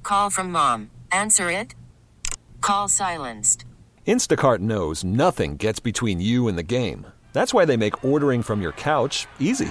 Call from mom. Answer it. Call silenced. Instacart knows nothing gets between you and the game. That's why they make ordering from your couch easy.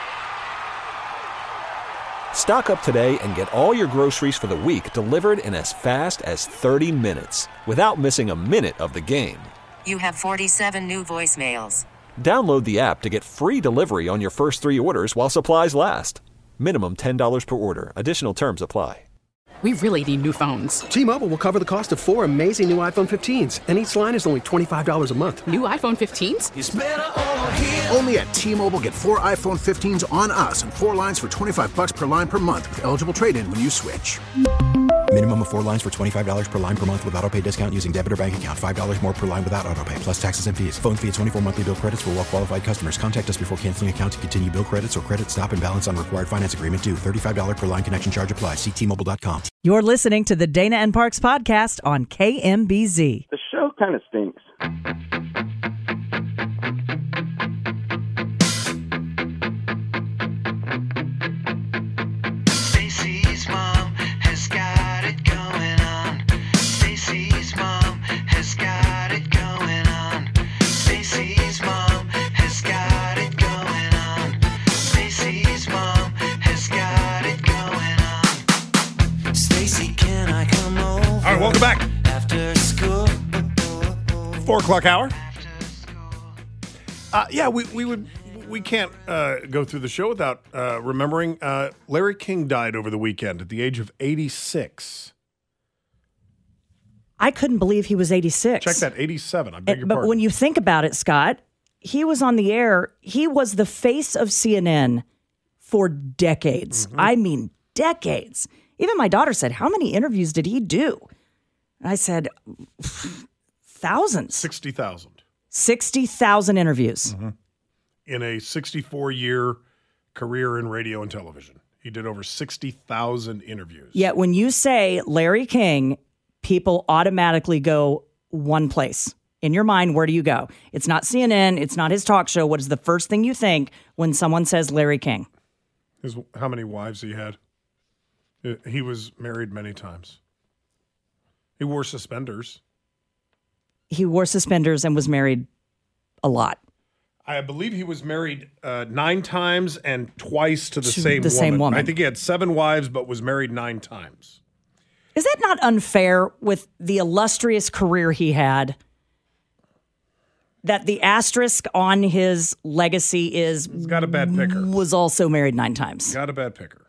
Stock up today and get all your groceries for the week delivered in as fast as 30 minutes without missing a minute of the game. You have 47 new voicemails. Download the app to get free delivery on your first 3 orders while supplies last. Minimum $10 per order. Additional terms apply. We really need new phones. T-Mobile will cover the cost of 4 amazing new iPhone 15s, and each line is only $25 a month. New iPhone 15s? It's better over here. Only at T-Mobile, get 4 iPhone 15s on us and 4 lines for $25 per line per month with eligible trade-in when you switch. Minimum of 4 lines for $25 per line per month with autopay discount using debit or bank account. $5 more per line without autopay, plus taxes and fees. Phone fee at 24 monthly bill credits for well-qualified customers. Contact us before canceling account to continue bill credits or credit stop and balance on required finance agreement due. $35 per line connection charge applies. See T-Mobile.com. You're listening to the Dana and Parks podcast on KMBZ. The show kind of stinks. Stacy's mom has got it going on. Stacy's mom has got it going on. Stacy's mom has got it going on. Stacy's mom has got it going on. Stacy, can I come over? All right, welcome back. After school. 4 o'clock hour. We can't go through the show without remembering Larry King died over the weekend at the age of 86. I couldn't believe he was 86. Check that, 87. I beg your But pardon. when you think about it, Scott, he was on the air. He was the face of CNN for decades. Mm-hmm. I mean, decades. Even my daughter said, how many interviews did he do? And I said, thousands. 60,000. 60,000 interviews. Mm-hmm. In a 64-year career in radio and television. He did over 60,000 interviews. Yet when you say Larry King, people automatically go one place. In your mind, where do you go? It's not CNN. It's not his talk show. What is the first thing you think when someone says Larry King? How many wives he had? He was married many times. He wore suspenders. He wore suspenders and was married a lot. I believe he was married 9 times and twice to the same woman. I think he had 7 wives, but was married 9 times. Is that not unfair with the illustrious career he had? That the asterisk on his legacy is he's got a bad picker. Was also married 9 times. Got a bad picker.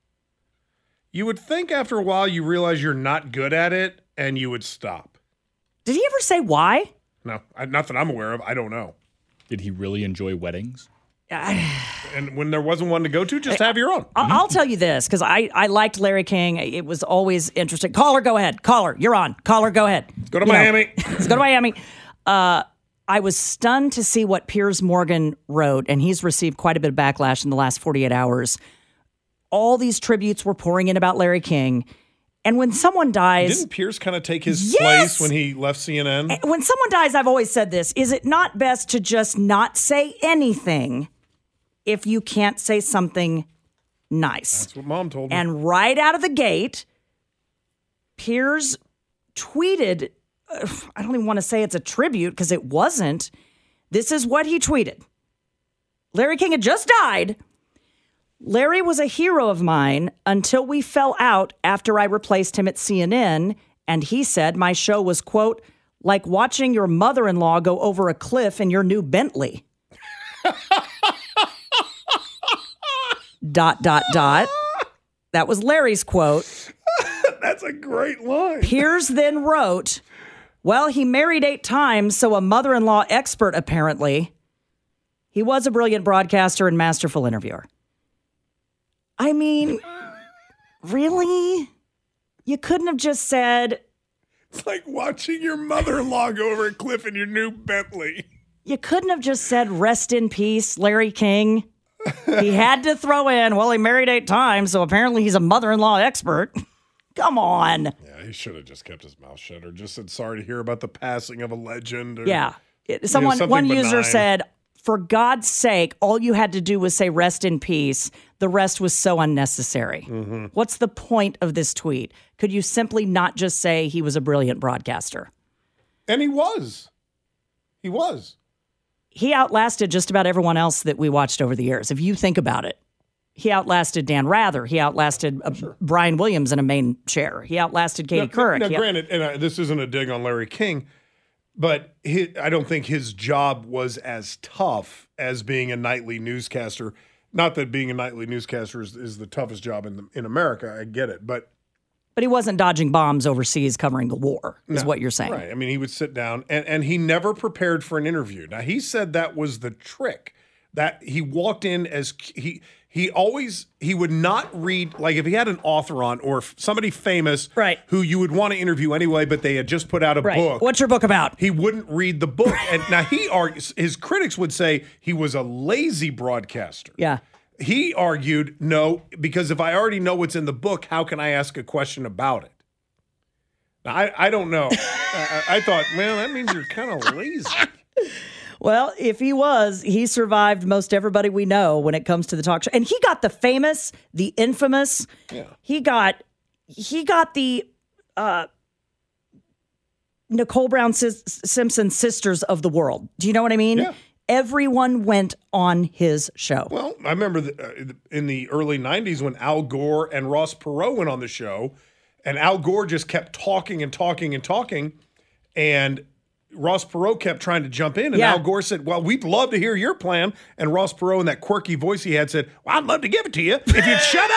You would think after a while you realize you're not good at it and you would stop. Did he ever say why? No, not that I'm aware of. I don't know. Did he really enjoy weddings? And when there wasn't one to go to, just have your own. I'll tell you this, because I liked Larry King. It was always interesting. Caller, go ahead. Caller, you're on. Caller, go ahead. Let's go to Miami. Let's go to Miami. I was stunned to see what Piers Morgan wrote, and he's received quite a bit of backlash in the last 48 hours. All these tributes were pouring in about Larry King. And when someone dies... Didn't Piers kind of take his place when he left CNN? When someone dies, I've always said this, is it not best to just not say anything if you can't say something nice? That's what Mom told me. And right out of the gate, Piers tweeted, I don't even want to say it's a tribute because it wasn't. This is what he tweeted. Larry King had just died. Larry was a hero of mine until we fell out after I replaced him at CNN. And he said my show was, quote, like watching your mother-in-law go over a cliff in your new Bentley. ... That was Larry's quote. That's a great line. Piers then wrote, well, he married 8 times, so a mother-in-law expert, apparently. He was a brilliant broadcaster and masterful interviewer. I mean, really? You couldn't have just said... It's like watching your mother-in-law go over a cliff in your new Bentley. You couldn't have just said, rest in peace, Larry King. He had to throw in, well, he married 8 times, so apparently he's a mother-in-law expert. Come on. Yeah, he should have just kept his mouth shut or just said sorry to hear about the passing of a legend. Or, yeah. One user said, for God's sake, all you had to do was say rest in peace. The rest was so unnecessary. What's the point of this tweet? Could you simply not just say he was a brilliant broadcaster? And he was. He was. He outlasted just about everyone else that we watched over the years. If you think about it, he outlasted Dan Rather. He outlasted Brian Williams in a main chair. He outlasted Katie Couric. Now, granted, and this isn't a dig on Larry King, but I don't think his job was as tough as being a nightly newscaster. Not that being a nightly newscaster is the toughest job in America. I get it, but he wasn't dodging bombs overseas covering the war, is what you're saying. Right. I mean, he would sit down, and he never prepared for an interview. Now, he said that was the trick, that he walked in as he would not read, like if he had an author on or somebody famous who you would want to interview anyway, but they had just put out a book. What's your book about? He wouldn't read the book. And now he argues, his critics would say he was a lazy broadcaster. Yeah. He argued, no, because if I already know what's in the book, how can I ask a question about it? Now, I don't know. I thought, man, that means you're kind of lazy. Well, if he survived most everybody we know when it comes to the talk show. And he got the famous, the infamous. Yeah. He got the Nicole Brown Simpson Sisters of the world. Do you know what I mean? Yeah. Everyone went on his show. Well, I remember in the early 90s when Al Gore and Ross Perot went on the show, and Al Gore just kept talking and talking and talking, and Ross Perot kept trying to jump in, and Al Gore said, well, we'd love to hear your plan. And Ross Perot, in that quirky voice he had, said, well, I'd love to give it to you if you'd shut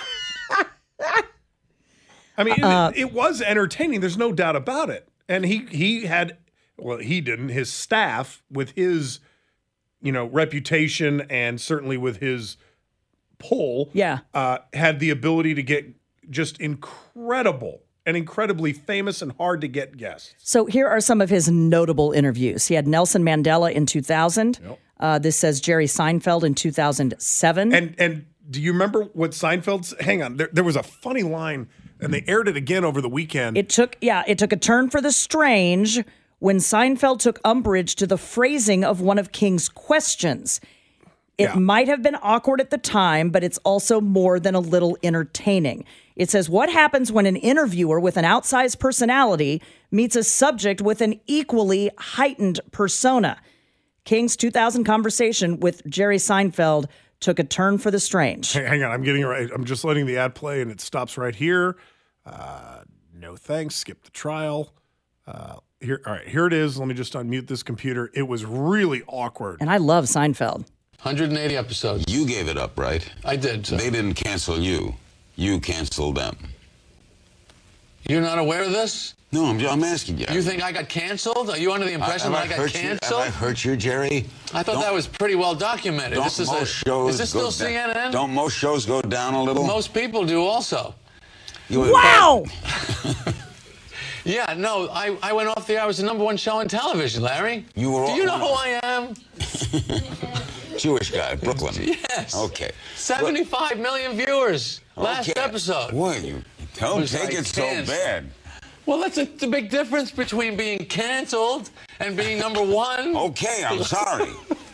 up. I mean, it was entertaining. There's no doubt about it. And he had, well, he didn't, his staff with his, reputation and certainly with his pull, had the ability to get just incredibly famous and hard to get guests. So here are some of his notable interviews. He had Nelson Mandela in 2000. Yep. This says Jerry Seinfeld in 2007. And do you remember what Seinfeld's? Hang on, there was a funny line, and they aired it again over the weekend. It took a turn for the strange when Seinfeld took umbrage to the phrasing of one of King's questions. It might have been awkward at the time, but it's also more than a little entertaining. It says, what happens when an interviewer with an outsized personality meets a subject with an equally heightened persona? King's 2000 conversation with Jerry Seinfeld took a turn for the strange. Hang on, I'm getting it right. I'm just letting the ad play, and it stops right here. No thanks, skip the trial. Here it is. Let me just unmute this computer. It was really awkward. And I love Seinfeld. 180 episodes. You gave it up, right? I did. Sir. They didn't cancel you. You canceled them. You're not aware of this? No, I'm asking you. You think I got canceled? Are you under the impression that I got canceled? Have I hurt you, Jerry? I thought that was pretty well documented. Is this still CNN? Don't most shows go down a little? Most people do also. Wow! Yeah, no, I went off the air. I was the #1 show on television, Larry. Do you know who I am? Jewish guy, Brooklyn. Yes. Okay. 75 million viewers last episode. Boy, you don't take it so bad. Well, that's the big difference between being canceled and being #1. Okay, I'm sorry.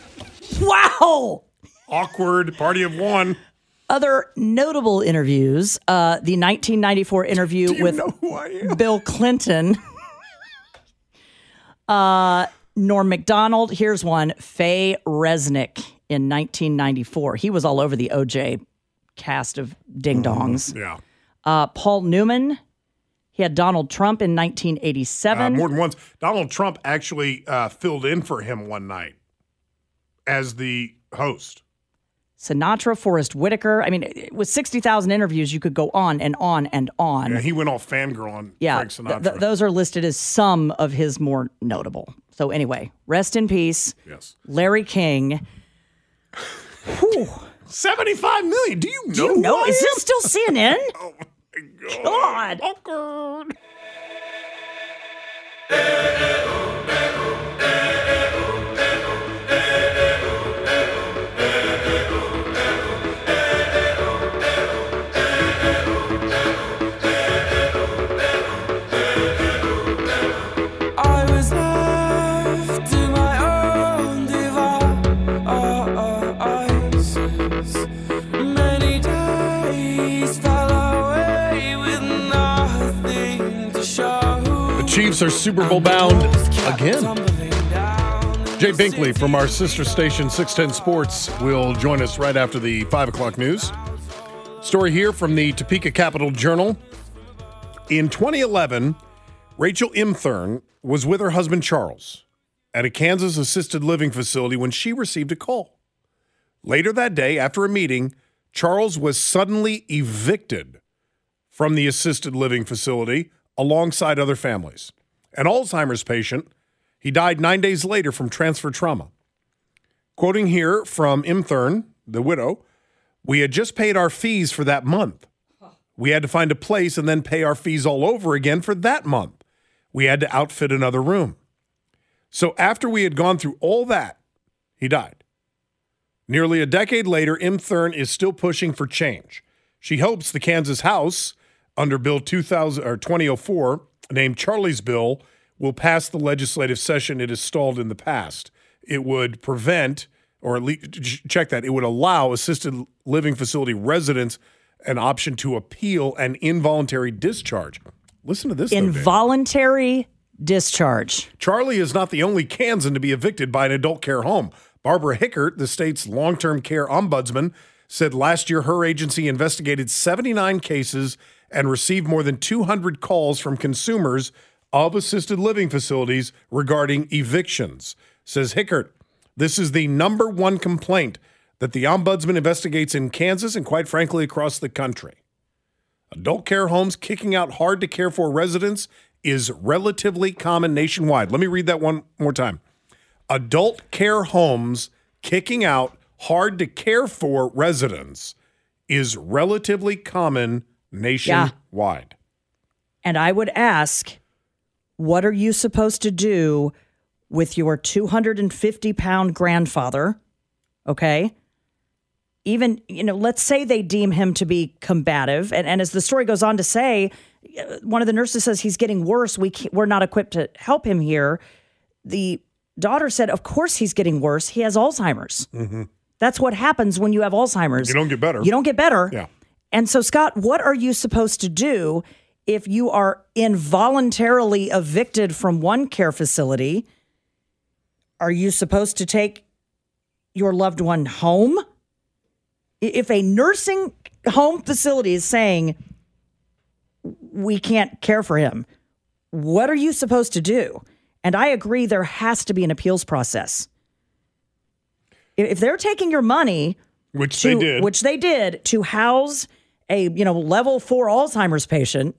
Wow! Awkward, party of one. Other notable interviews, the 1994 interview with Bill Clinton, Norm Macdonald. Here's one, Faye Resnick in 1994. He was all over the OJ cast of ding-dongs. Yeah. Paul Newman. He had Donald Trump in 1987. More than once. Donald Trump actually filled in for him one night as the host. Sinatra, Forrest Whitaker. I mean, with 60,000 interviews, you could go on and on and on. Yeah, he went all fangirl on Frank Sinatra. Those are listed as some of his more notable. So anyway, rest in peace. Yes. Larry King. 75 million. Do you know? Is this still CNN? Oh my God. Awkward. Chiefs are Super Bowl bound again. Jay Binkley from our sister station 610 Sports will join us right after the 5 o'clock news. Story here from the Topeka Capital Journal. In 2011, Rachel Imthern was with her husband Charles at a Kansas assisted living facility when she received a call. Later that day, after a meeting, Charles was suddenly evicted from the assisted living facility alongside other families. An Alzheimer's patient, he died 9 days later from transfer trauma. Quoting here from Imthern, the widow, "We had just paid our fees for that month. We had to find a place and then pay our fees all over again for that month. We had to outfit another room. So after we had gone through all that, he died. Nearly a decade later, Imthern is still pushing for change. She hopes the Kansas House, under Bill 2004, named Charlie's Bill, will pass the legislative session it has stalled in the past. It would prevent, or at least check that, it would allow assisted living facility residents an option to appeal an involuntary discharge." Listen to this. Involuntary discharge. Charlie is not the only Kansan to be evicted by an adult care home. Barbara Hickert, the state's long-term care ombudsman, said last year her agency investigated 79 cases and received more than 200 calls from consumers of assisted living facilities regarding evictions. Says Hickert, "This is the number one complaint that the ombudsman investigates in Kansas and quite frankly across the country. Adult care homes kicking out hard-to-care-for residents is relatively common nationwide." Let me read that one more time. Adult care homes kicking out hard-to-care-for residents is relatively common nationwide. And I would ask, what are you supposed to do with your 250-pound grandfather? Okay? Even, let's say they deem him to be combative. And as the story goes on to say, one of the nurses says he's getting worse. We're not equipped to help him here. The daughter said, of course he's getting worse. He has Alzheimer's. Mm-hmm. That's what happens when you have Alzheimer's. You don't get better. You don't get better. Yeah. And so, Scott, what are you supposed to do if you are involuntarily evicted from one care facility? Are you supposed to take your loved one home? If a nursing home facility is saying, we can't care for him, what are you supposed to do? And I agree there has to be an appeals process. If they're taking your money, which they did, to house a level 4 Alzheimer's patient,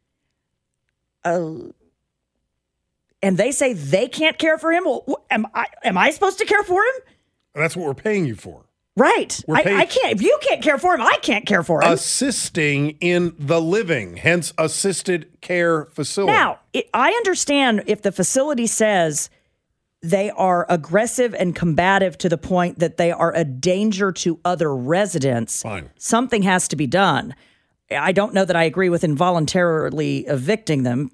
and they say they can't care for him, well, am I supposed to care for him? That's what we're paying you for. Right. I can't. If you can't care for him, I can't care for him. Assisting in the living, hence assisted care facility. Now, I understand if the facility says they are aggressive and combative to the point that they are a danger to other residents. Fine. Something has to be done. I don't know that I agree with involuntarily evicting them.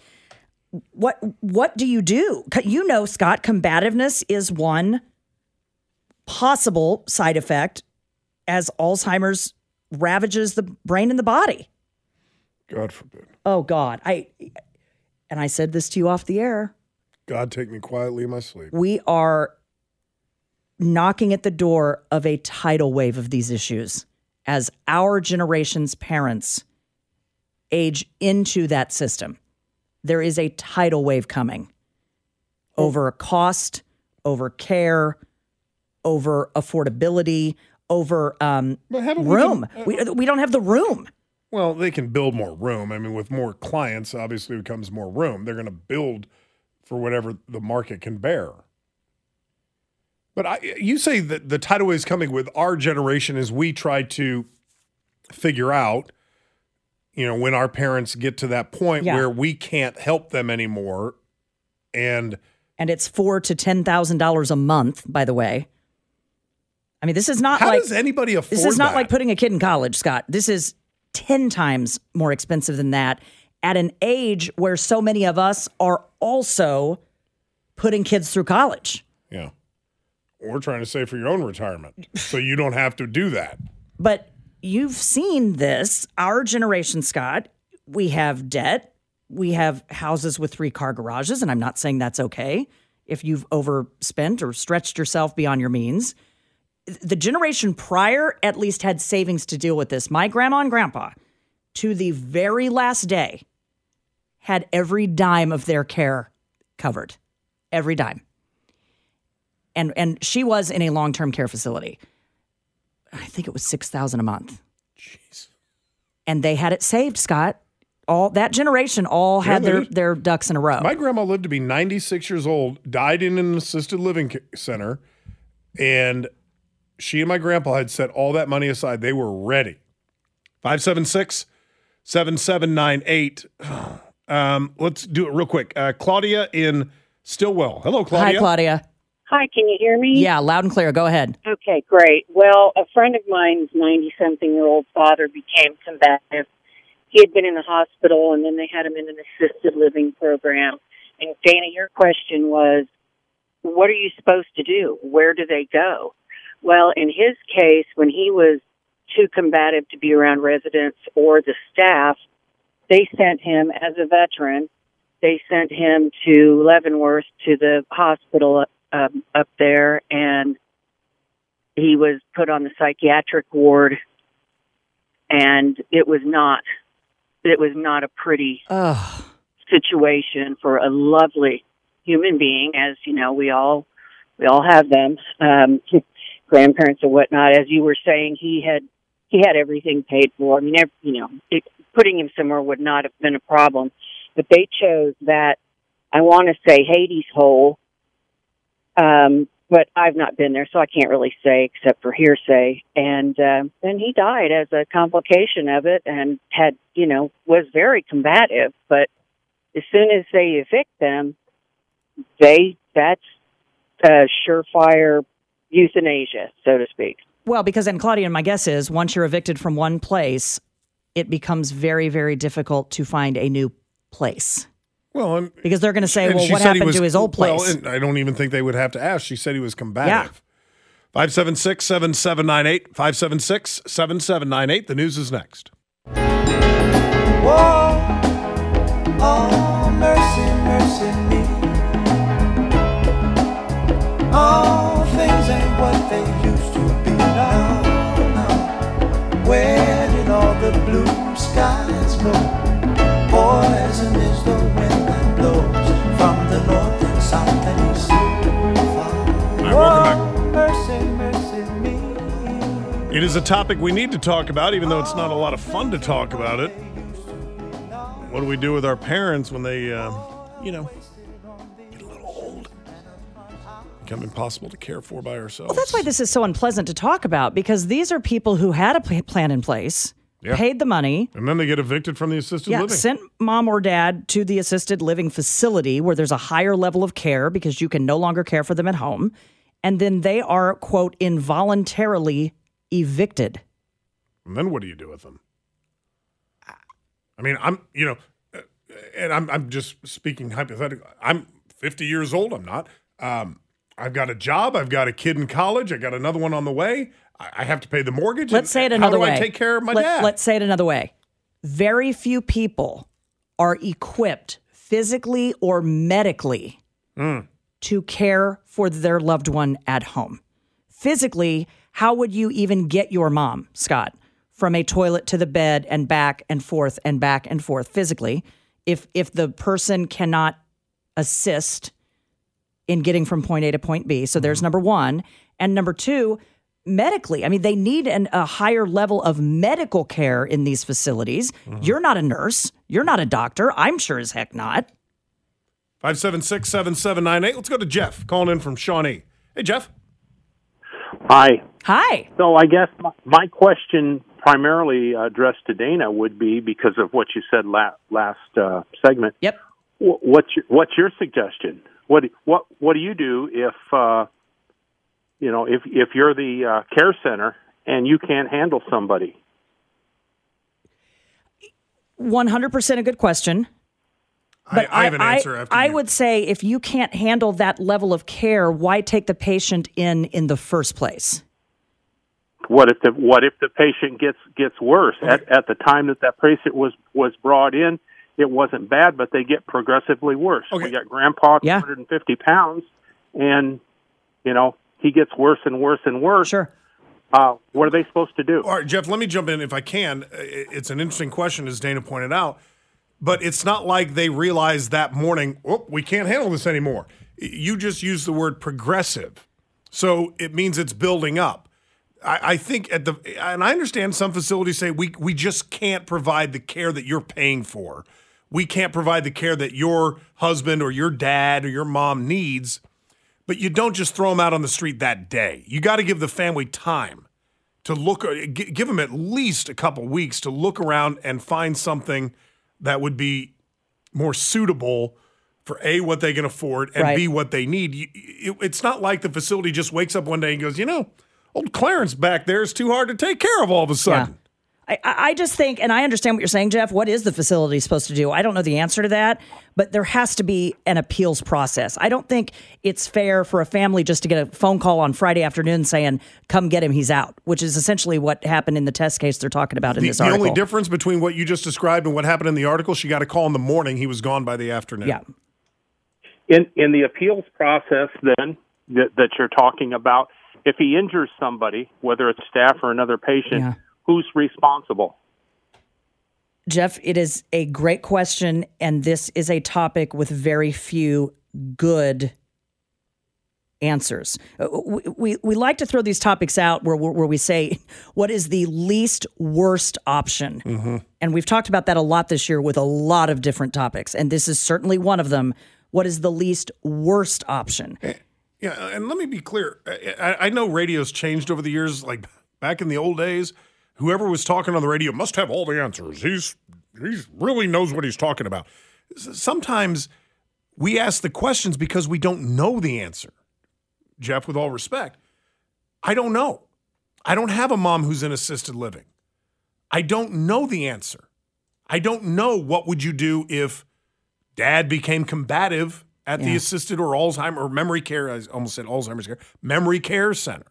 What do you do? Scott, combativeness is one possible side effect as Alzheimer's ravages the brain and the body. God forbid. Oh, God. I said this to you off the air. God, take me quietly in my sleep. We are knocking at the door of a tidal wave of these issues as our generation's parents age into that system. There is a tidal wave coming over cost, over care, over affordability, over room. We don't have the room. Well, they can build more room. I mean, with more clients, obviously becomes more room. They're going to build for whatever the market can bear. But you say that the tidal wave is coming with our generation as we try to figure out, when our parents get to that point where we can't help them anymore. And it's $4,000 to $10,000 a month, by the way. I mean, this is not How does anybody afford This is not that? like putting a kid in college, Scott. This is 10 times more expensive than that at an age where so many of us are also putting kids through college. Yeah. Or trying to save for your own retirement so you don't have to do that. But you've seen this. Our generation, Scott, we have debt. We have houses with 3-car garages, and I'm not saying that's okay if you've overspent or stretched yourself beyond your means. The generation prior at least had savings to deal with this. My grandma and grandpa, to the very last day, had every dime of their care covered. Every dime. And she was in a long-term care facility. I think it was $6,000 a month. Jeez. And they had it saved, Scott. All that generation had their ducks in a row. My grandma lived to be 96 years old, died in an assisted living center, and she and my grandpa had set all that money aside. They were ready. 576-7798. Let's do it real quick. Claudia in Stillwell. Hello, Claudia. Hi, Claudia. Hi, can you hear me? Yeah, loud and clear. Go ahead. Okay, great. Well, a friend of mine's 90-something-year-old father became combative. He had been in the hospital, and then they had him in an assisted living program. And, Dana, your question was, what are you supposed to do? Where do they go? Well, in his case, when he was too combative to be around residents or the staff, they sent him, as a veteran, they sent him to Leavenworth, to the hospital up there, and he was put on the psychiatric ward, and it was not a pretty situation for a lovely human being, as you know, we all have them, grandparents or whatnot. As you were saying, he had everything paid for. I mean, putting him somewhere would not have been a problem, but they chose that, I want to say, Hades hole. But I've not been there, so I can't really say except for hearsay. And then he died as a complication of it, and was very combative. But as soon as they evict them, that's surefire euthanasia, so to speak. Well, because, and Claudia, my guess is once you're evicted from one place, it becomes very, very difficult to find a new place. Well, because they're going to say, well, what happened to his old place? Well, and I don't even think they would have to ask. She said he was combative. Yeah. 576-7798, 576-7798. The news is next. Whoa, oh, mercy, mercy me. All things ain't what they used to be now. Where did all the blue skies go? Poison is the wind that blows from the north and south and east. Welcome back. Mercy, mercy me. It is a topic we need to talk about, even though it's not a lot of fun to talk about it. What do we do with our parents when they, get a little old? Become impossible to care for by ourselves. Well, that's why this is so unpleasant to talk about, because these are people who had a plan in place. Yeah. Paid the money. And then they get evicted from the assisted living. Sent mom or dad to the assisted living facility where there's a higher level of care because you can no longer care for them at home. And then they are, quote, involuntarily evicted. And then what do you do with them? I mean, I'm just speaking hypothetically. I'm 50 years old. I'm not. I've got a job. I've got a kid in college. I got another one on the way. I have to pay the mortgage. Let's say it another way. How do I take care of my dad? Let's say it another way. Very few people are equipped physically or medically to care for their loved one at home. Physically, how would you even get your mom, Scott, from a toilet to the bed and back and forth and back and forth physically if the person cannot assist in getting from point A to point B? So there's number one. And number two, medically, I mean, they need a higher level of medical care in these facilities. You're not a nurse. You're not a doctor. I'm sure as heck not. 576-7798. Let's go to Jeff calling in from Shawnee. Hey, Jeff. Hi. Hi. So I guess my question primarily addressed to Dana would be, because of what you said last segment. Yep. What's your suggestion? What do you do if if you're the care center and you can't handle somebody? 100% a good question. But I have an answer after I would say if you can't handle that level of care, why take the patient in the first place? What if the patient gets worse at the time that patient was brought in? it wasn't bad, but they get progressively worse. Okay. We got Grandpa, 250 pounds, and, he gets worse and worse and worse. Sure. What are they supposed to do? All right, Jeff, let me jump in if I can. It's an interesting question, as Dana pointed out, but it's not like they realized that morning, we can't handle this anymore. You just used the word progressive, so it means it's building up. I think and I understand some facilities say we just can't provide the care that you're paying for. We can't provide the care that your husband or your dad or your mom needs, but you don't just throw them out on the street that day. You got to give the family time to look, give them at least a couple weeks to look around and find something that would be more suitable for A, what they can afford, and B, what they need. It's not like the facility just wakes up one day and goes, old Clarence back there is too hard to take care of all of a sudden. Yeah. I just think, and I understand what you're saying, Jeff, what is the facility supposed to do? I don't know the answer to that, but there has to be an appeals process. I don't think it's fair for a family just to get a phone call on Friday afternoon saying, come get him, he's out, which is essentially what happened in the test case they're talking about in this article. The only difference between what you just described and what happened in the article, she got a call in the morning, he was gone by the afternoon. Yeah. In the appeals process, then, that you're talking about, if he injures somebody, whether it's staff or another patient, who's responsible? Jeff, it is a great question, and this is a topic with very few good answers. We like to throw these topics out where we say, what is the least worst option? Mm-hmm. And we've talked about that a lot this year with a lot of different topics, and this is certainly one of them. What is the least worst option? Yeah, and let me be clear. I know radio's changed over the years. Like back in the old days, whoever was talking on the radio must have all the answers. He really knows what he's talking about. Sometimes we ask the questions because we don't know the answer. Jeff, with all respect, I don't know. I don't have a mom who's in assisted living. I don't know the answer. I don't know what would you do if Dad became combative at the assisted or Alzheimer or memory care. I almost said Alzheimer's care, memory care center.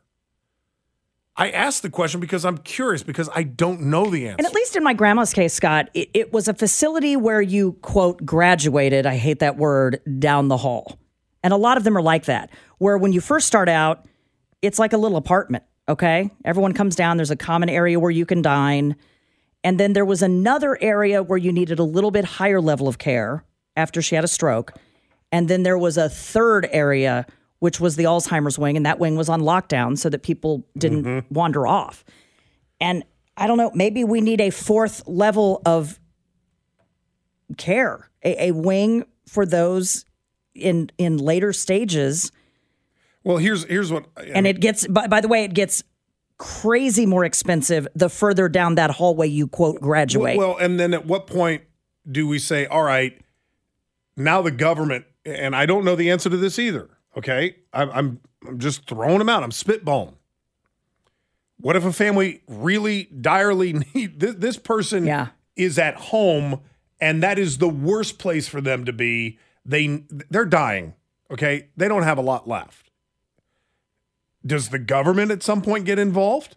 I asked the question because I'm curious, because I don't know the answer. And at least in my grandma's case, Scott, it was a facility where you, quote, graduated, I hate that word, down the hall. And a lot of them are like that, where when you first start out, it's like a little apartment, okay? Everyone comes down. There's a common area where you can dine. And then there was another area where you needed a little bit higher level of care after she had a stroke. And then there was a third area, which was the Alzheimer's wing, and that wing was on lockdown so that people didn't wander off. And I don't know, maybe we need a fourth level of care, a wing for those in later stages. Well, here's what... And it gets, by the way, it gets crazy more expensive the further down that hallway you, quote, graduate. Well, and then at what point do we say, all right, now the government, and I don't know the answer to this either, okay? I'm just throwing them out. I'm spitballing. What if a family really direly need this person is at home, and that is the worst place for them to be? They're dying, okay? They don't have a lot left. Does the government at some point get involved?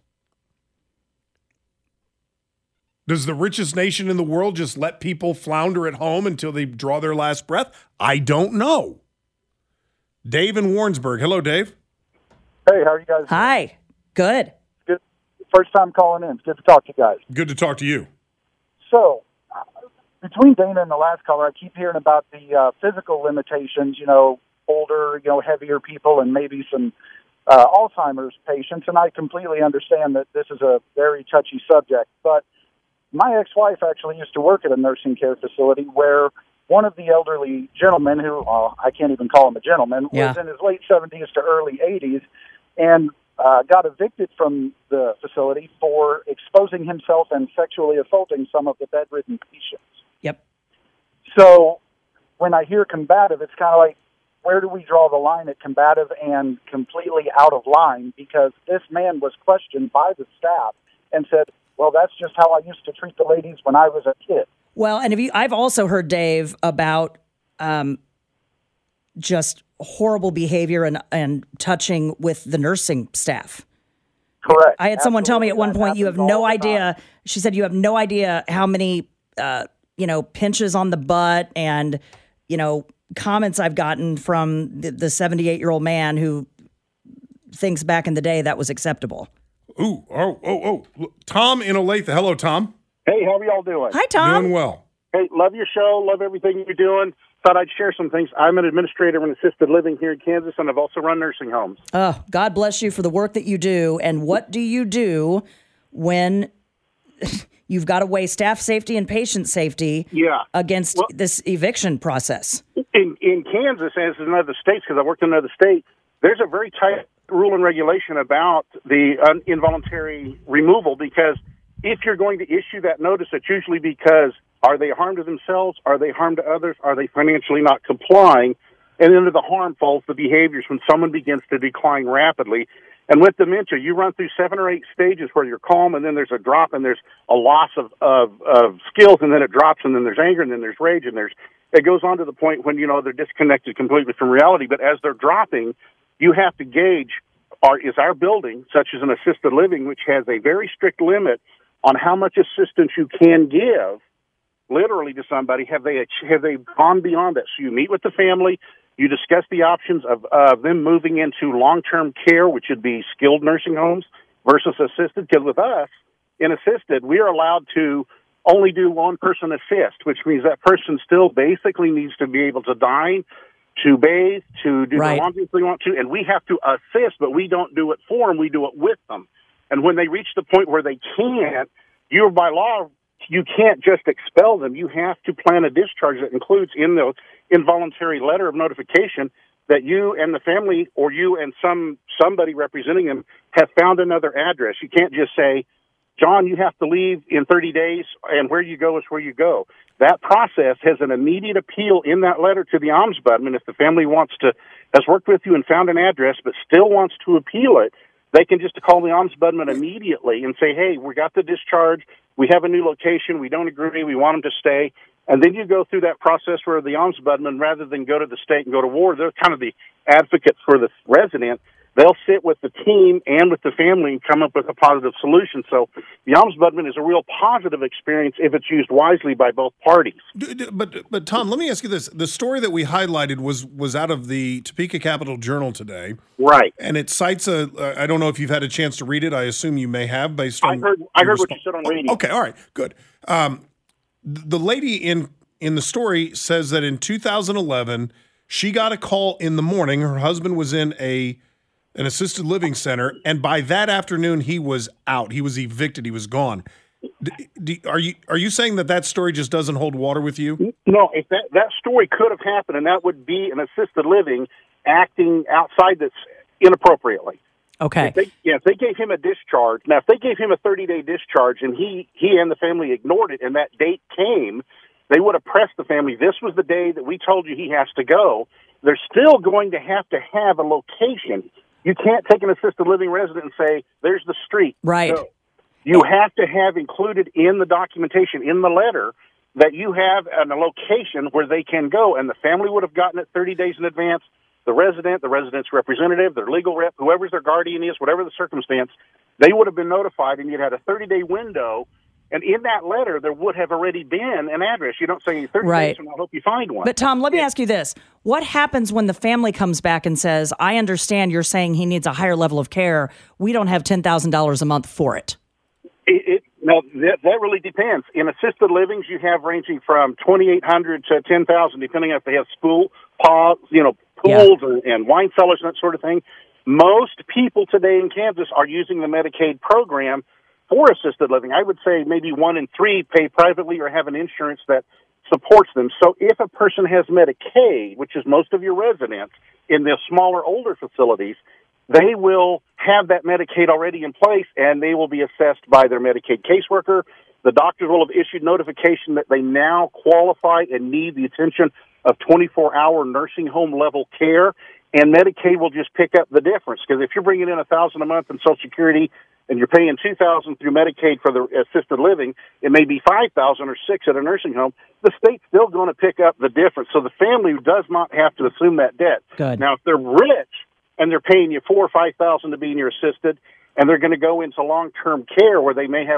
Does the richest nation in the world just let people flounder at home until they draw their last breath? I don't know. Dave in Warrensburg. Hello, Dave. Hey, how are you guys doing? Hi. Good. Good. First time calling in. It's good to talk to you guys. Good to talk to you. So, between Dana and the last caller, I keep hearing about the physical limitations, older, heavier people and maybe some Alzheimer's patients, and I completely understand that this is a very touchy subject, but my ex-wife actually used to work at a nursing care facility where one of the elderly gentlemen who, I can't even call him a gentleman, was in his late 70s to early 80s and got evicted from the facility for exposing himself and sexually assaulting some of the bedridden patients. Yep. So when I hear combative, it's kind of like, where do we draw the line at combative and completely out of line? Because this man was questioned by the staff and said, well, that's just how I used to treat the ladies when I was a kid. Well, and I've also heard, Dave, about just horrible behavior and touching with the nursing staff. Correct. I had someone tell me at one point, you have no idea. She said, you have no idea how many pinches on the butt and, comments I've gotten from the 78-year-old man who thinks back in the day that was acceptable. Ooh, Tom in Olathe. Hello, Tom. Hey, how are y'all doing? Hi, Tom. Doing well. Hey, love your show. Love everything you're doing. Thought I'd share some things. I'm an administrator in assisted living here in Kansas, and I've also run nursing homes. Oh, God bless you for the work that you do. And what do you do when you've got to weigh staff safety and patient safety against this eviction process? In Kansas, as in other states, because I worked in another state, there's a very tight rule and regulation about the involuntary removal, because if you're going to issue that notice, it's usually because are they harm to themselves? Are they harm to others? Are they financially not complying? And into the harm falls the behaviors when someone begins to decline rapidly. And with dementia, you run through 7 or 8 stages where you're calm, and then there's a drop, and there's a loss of skills, and then it drops, and then there's anger, and then there's rage, and it goes on to the point when, they're disconnected completely from reality. But as they're dropping, you have to gauge, is our building, such as an assisted living, which has a very strict limit on how much assistance you can give, literally, to somebody, have they gone beyond that? So you meet with the family, you discuss the options of them moving into long-term care, which would be skilled nursing homes, versus assisted, because with us, in assisted, we are allowed to only do one-person assist, which means that person still basically needs to be able to dine, to bathe, to do the laundry if they want to, and we have to assist, but we don't do it for them, we do it with them. And when they reach the point where they can't, by law, you can't just expel them. You have to plan a discharge that includes in the involuntary letter of notification that you and the family, or you and somebody representing them, have found another address. You can't just say, John, you have to leave in 30 days, and where you go is where you go. That process has an immediate appeal in that letter to the ombudsman. If the family has worked with you and found an address but still wants to appeal it, they can just call the ombudsman immediately and say, hey, we got the discharge, we have a new location, we don't agree, we want them to stay. And then you go through that process where the ombudsman, rather than go to the state and go to war, they're kind of the advocates for the resident. They'll sit with the team and with the family and come up with a positive solution. So the ombudsman is a real positive experience if it's used wisely by both parties. But Tom, let me ask you this. The story that we highlighted was out of the Topeka Capital Journal today. Right. And it cites I don't know if you've had a chance to read it. I assume you may have, based on... I heard what you said on radio. Okay, all right, good. The lady in the story says that in 2011, she got a call in the morning. Her husband was in an assisted living center, and by that afternoon, he was out. He was evicted. He was gone. Are you saying that story just doesn't hold water with you? No, if that story could have happened, and that would be an assisted living acting outside this inappropriately. Okay. If they gave him a discharge, now if they gave him a 30-day discharge and he and the family ignored it and that date came, they would have pressed the family, this was the day that we told you he has to go. They're still going to have a location. You can't take an assisted living resident and say, there's the street. Right. No. You have to have included in the documentation, in the letter, that you have a location where they can go, and the family would have gotten it 30 days in advance. The resident's representative, their legal rep, whoever's their guardian is, whatever the circumstance, they would have been notified, and you'd had a 30-day window. And in that letter, there would have already been an address. You don't say 30 days, and I hope you find one. But, Tom, let me ask you this. What happens when the family comes back and says, I understand you're saying he needs a higher level of care. We don't have $10,000 a month for it. That really depends. In assisted livings, you have ranging from $2,800 to $10,000, depending on if they have pools and wine cellars and that sort of thing. Most people today in Kansas are using the Medicaid program for assisted living. I would say maybe 1 in 3 pay privately or have an insurance that supports them. So if a person has Medicaid, which is most of your residents in the smaller, older facilities, they will have that Medicaid already in place, and they will be assessed by their Medicaid caseworker. The doctors will have issued notification that they now qualify and need the attention of 24-hour nursing home level care, and Medicaid will just pick up the difference. Because if you're bringing in $1,000 a month in Social Security and you're paying $2,000 through Medicaid for the assisted living, it may be $5,000 or $6,000 at a nursing home. The state's still going to pick up the difference, so the family does not have to assume that debt. Good. Now, if they're rich and they're paying you $4,000 or $5,000 to be in your assisted, and they're going to go into long-term care where they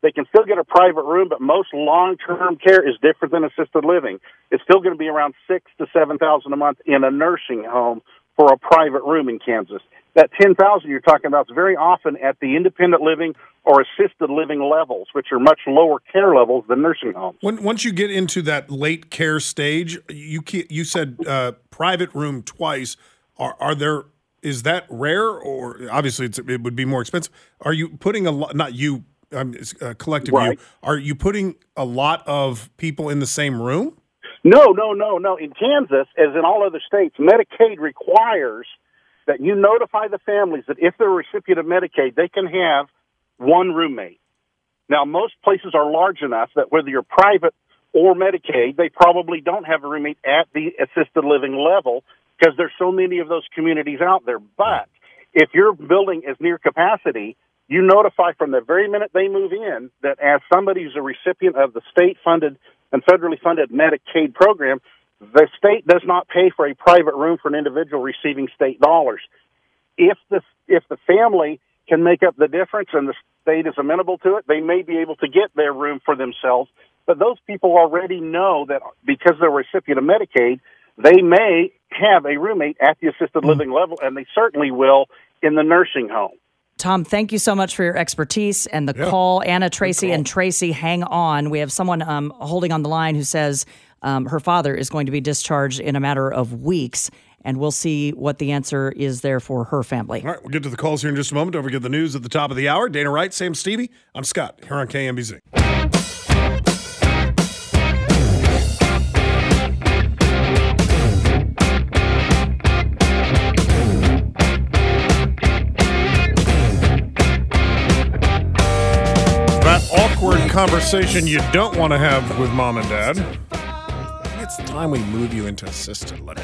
They can still get a private room, but most long-term care is different than assisted living. It's still going to be around $6,000 to $7,000 a month in a nursing home for a private room in Kansas. That $10,000 you're talking about is very often at the independent living or assisted living levels, which are much lower care levels than nursing homes. Once you get into that late care stage, you said private room twice. Is that rare, or obviously it would be more expensive? Are you putting a lot? Not you, collective Right. you. Are you putting a lot of people in the same room? No. In Kansas, as in all other states, Medicaid requires that you notify the families that if they're a recipient of Medicaid, they can have one roommate. Now, most places are large enough that whether you're private or Medicaid, they probably don't have a roommate at the assisted living level because there's so many of those communities out there. But if your building is near capacity, you notify from the very minute they move in that as somebody who's a recipient of the state-funded and federally funded Medicaid program, the state does not pay for a private room for an individual receiving state dollars. If the family can make up the difference and the state is amenable to it, they may be able to get their room for themselves. But those people already know that because they're a recipient of Medicaid, they may have a roommate at the assisted living level, and they certainly will in the nursing home. Tom, thank you so much for your expertise and the call. Anna, Tracy, and Tracy, hang on. We have someone holding on the line who says her father is going to be discharged in a matter of weeks, and we'll see what the answer is there for her family. All right, we'll get to the calls here in just a moment. Don't forget the news at the top of the hour. Dana Wright, Sam Stevie. I'm Scott here on KMBZ. Awkward conversation you don't want to have with mom and dad. It's time we move you into assisted living.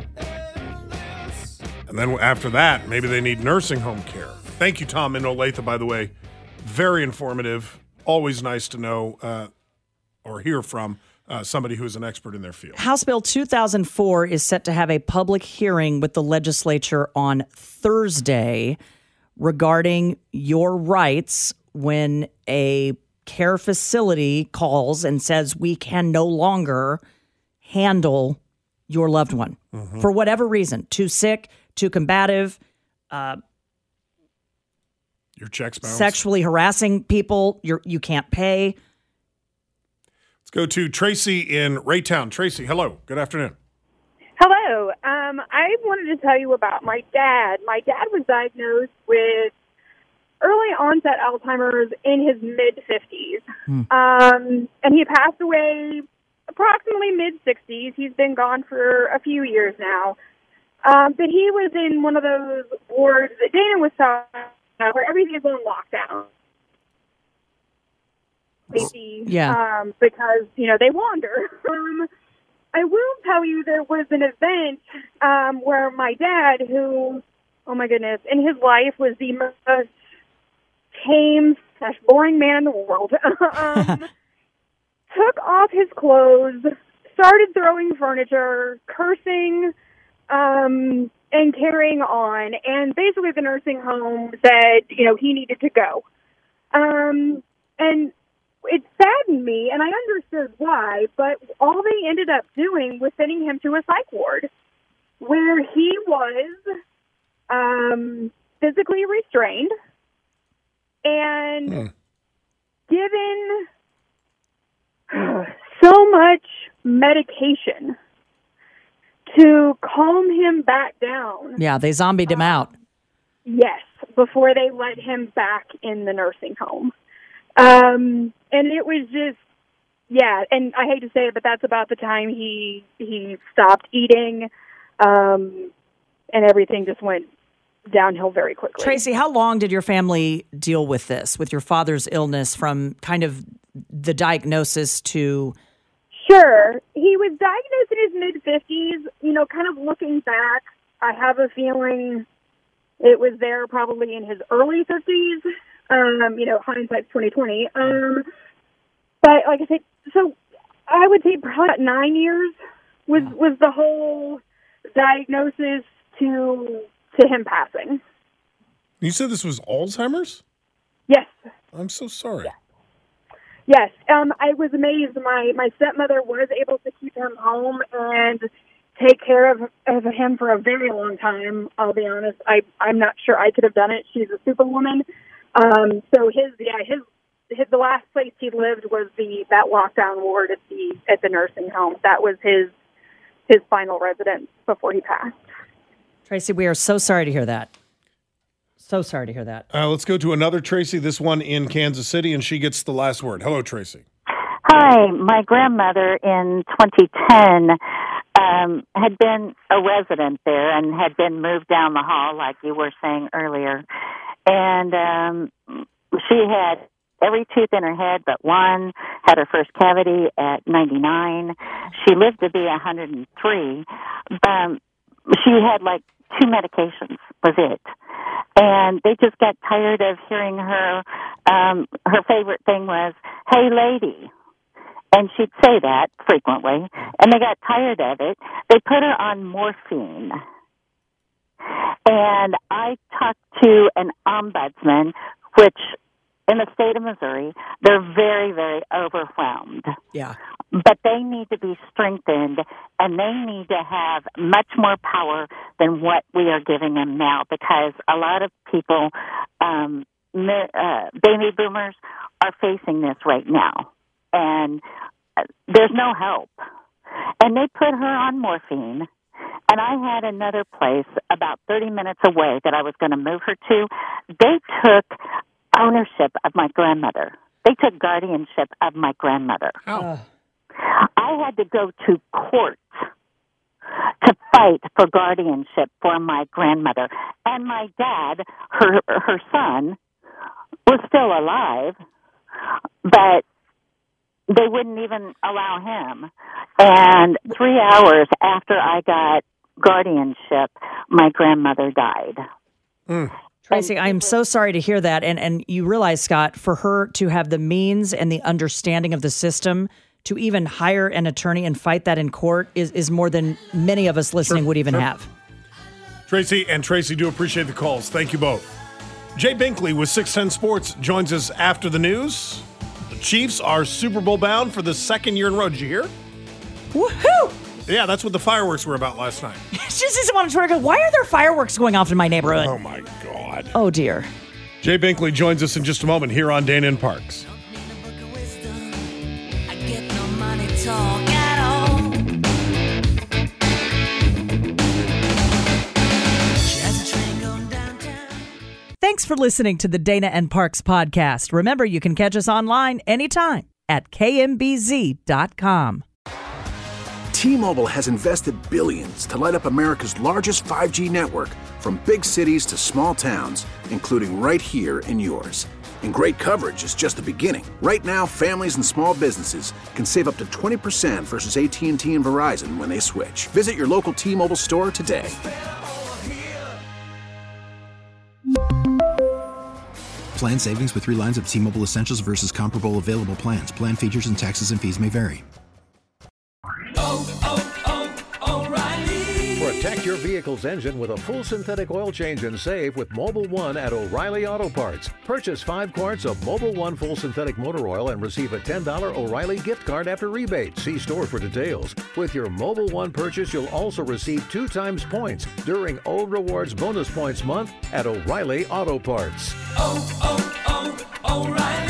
And then after that, maybe they need nursing home care. Thank you, Tom in Olathe, by the way. Very informative. Always nice to know or hear from somebody who is an expert in their field. House Bill 2004 is set to have a public hearing with the legislature on Thursday regarding your rights when a care facility calls and says we can no longer handle your loved one for whatever reason, too sick, too combative, your checks bounced, sexually harassing people, you can't pay. Let's go to Tracy in Raytown. Tracy, hello. Good afternoon. Hello. I wanted to tell you about my dad. My dad was diagnosed with early onset Alzheimer's in his mid-50s. And he passed away approximately mid-60s. He's been gone for a few years now. But he was in one of those wards that Dana was talking about where everything is on lockdown. Because, they wander. I will tell you there was an event where my dad, who, oh my goodness, in his life was the most tame / boring man in the world, took off his clothes, started throwing furniture, cursing, and carrying on. And basically the nursing home said, he needed to go. And it saddened me, and I understood why, but all they ended up doing was sending him to a psych ward where he was physically restrained and given so much medication to calm him back down. Yeah, they zombied him out. Yes, before they let him back in the nursing home. And it was just, and I hate to say it, but that's about the time he stopped eating, and everything just went downhill very quickly. Tracy, how long did your family deal with this, with your father's illness, from kind of the diagnosis to... Sure. He was diagnosed in his mid-50s. Kind of looking back, I have a feeling it was there probably in his early 50s. Hindsight's 2020. But like I said, so I would say probably about 9 years was the whole diagnosis to him passing. You said this was Alzheimer's? Yes. I'm so sorry. Yes, I was amazed. My stepmother was able to keep him home and take care of him for a very long time. I'll be honest. I'm not sure I could have done it. She's a superwoman. So the last place he lived was that lockdown ward at the nursing home. That was his final residence before he passed. Tracy, we are so sorry to hear that. So sorry to hear that. Let's go to another Tracy, this one in Kansas City, and she gets the last word. Hello, Tracy. Hi. My grandmother in 2010 had been a resident there and had been moved down the hall, like you were saying earlier. And she had every tooth in her head but one, had her first cavity at 99. She lived to be 103. She had like 2 medications, was it. And they just got tired of hearing her. Her favorite thing was, "Hey, lady." And she'd say that frequently. And they got tired of it. They put her on morphine. And I talked to an ombudsman, which in the state of Missouri, they're very, very overwhelmed. Yeah. But they need to be strengthened, and they need to have much more power than what we are giving them now, because a lot of people, baby boomers, are facing this right now, and there's no help. And they put her on morphine, and I had another place about 30 minutes away that I was going to move her to. They took ownership of my grandmother. They took guardianship of my grandmother. Oh. I had to go to court to fight for guardianship for my grandmother. And my dad, her son, was still alive, but they wouldn't even allow him. And 3 hours after I got guardianship, my grandmother died. Tracy, I am so sorry to hear that. And you realize, Scott, for her to have the means and the understanding of the system to even hire an attorney and fight that in court is more than many of us listening would even have. Tracy and Tracy, do appreciate the calls. Thank you both. Jay Binkley with 610 Sports joins us after the news. The Chiefs are Super Bowl bound for the second year in a row. Did you hear? Woohoo! Yeah, that's what the fireworks were about last night. She just wanted to go, why are there fireworks going off in my neighborhood? Oh, my God. Oh, dear. Jay Binkley joins us in just a moment here on Dana and Parks. Thanks for listening to the Dana and Parks podcast. Remember, you can catch us online anytime at kmbz.com. T-Mobile has invested billions to light up America's largest 5G network, from big cities to small towns, including right here in yours. And great coverage is just the beginning. Right now, families and small businesses can save up to 20% versus AT&T and Verizon when they switch. Visit your local T-Mobile store today. Plan savings with 3 lines of T-Mobile Essentials versus comparable available plans. Plan features and taxes and fees may vary. Protect your vehicle's engine with a full synthetic oil change and save with Mobil 1 at O'Reilly Auto Parts. Purchase 5 quarts of Mobil 1 full synthetic motor oil and receive a $10 O'Reilly gift card after rebate. See store for details. With your Mobil 1 purchase, you'll also receive 2 times points during O Rewards Bonus Points Month at O'Reilly Auto Parts. O'Reilly.